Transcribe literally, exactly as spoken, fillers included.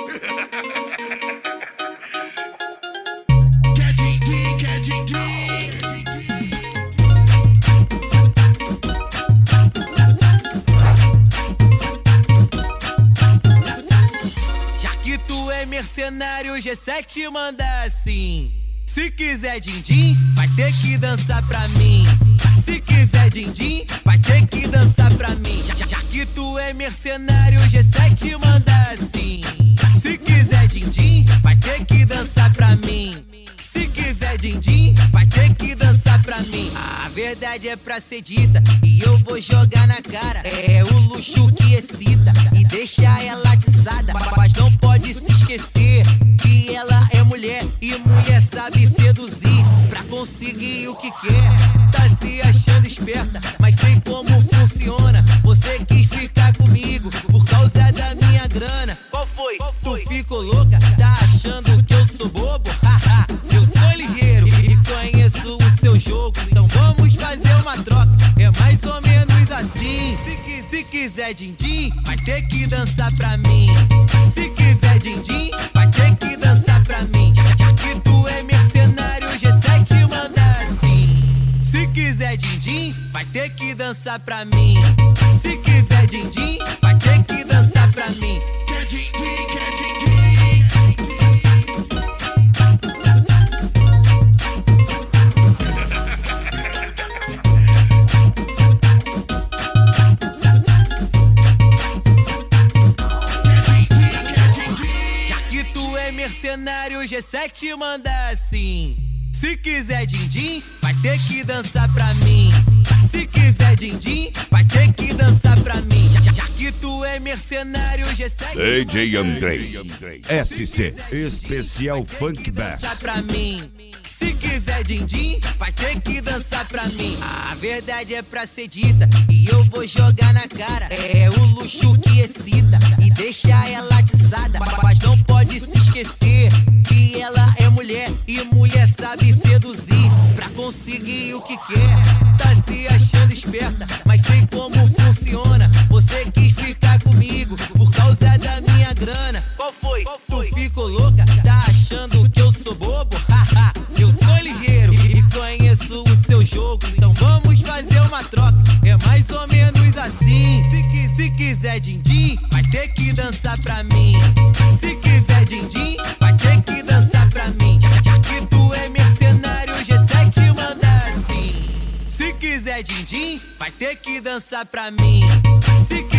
Quer din-din, quer din-din. Já que tu é mercenário, o G sete manda assim. Se quiser din-din, vai ter que dançar pra mim. Se quiser din-din, vai ter que dançar pra mim. Já, já, já que tu é mercenário, o G sete manda assim. Se quiser din-din, vai ter que dançar pra mim. Se quiser din-din, vai ter que dançar pra mim. A verdade é pra ser dita e eu vou jogar na cara. É o luxo que excita e deixa ela atiçada. Mas não pode se esquecer que ela é mulher e mulher sabe seduzir pra conseguir o que quer. Tá se achando esperta, mas sei como funciona. Você quis ficar comigo por causa da minha grana. Qual foi? Qual foi? Tu ficou louca? Tá achando que eu sou bobo? Haha, eu sou ligeiro e conheço o seu jogo. Então vamos fazer uma troca, é mais ou menos assim. Se, qui se quiser din-din, vai ter que dançar pra mim. Se quiser din-din, vai ter que dançar pra mim. Já, já que tu é mercenário, o G sete manda assim. Se quiser din-din, vai ter que dançar pra mim. Se quiser din-din, vai ter que dançar pra mim. Quer din-din, quer din-din. Mercenário, G sete manda assim. Se quiser din-din, vai ter que dançar pra mim. Se quiser din-din, vai ter que dançar pra mim. Já, já que tu é mercenário, G sete D J Andrei, S C Especial Funk Bass. Pra mim. Se quiser din-din, vai ter que dançar pra mim. A verdade é pra ser dita e eu vou jogar na cara. É o luxo que excita e deixa ela atiçada. Mas não pode se esquecer que ela é mulher e mulher sabe seduzir pra conseguir o que quer. Tá se achando esperta, mas sei como funciona. Você quis ficar comigo por causa da minha grana. Qual foi? Qual foi? Tu ficou louca? Tá achando que eu sou bobo? Haha, eu sou ligeiro e conheço o seu jogo. Então vamos fazer uma troca, é mais ou menos assim. Se, qui se quiser din-din, vai ter que dançar pra mim. Se quiser din-din, vai ter que dançar pra mim. Já, já que tu é mercenário, o G sete manda assim. Se quiser din-din, vai ter que dançar pra mim. Se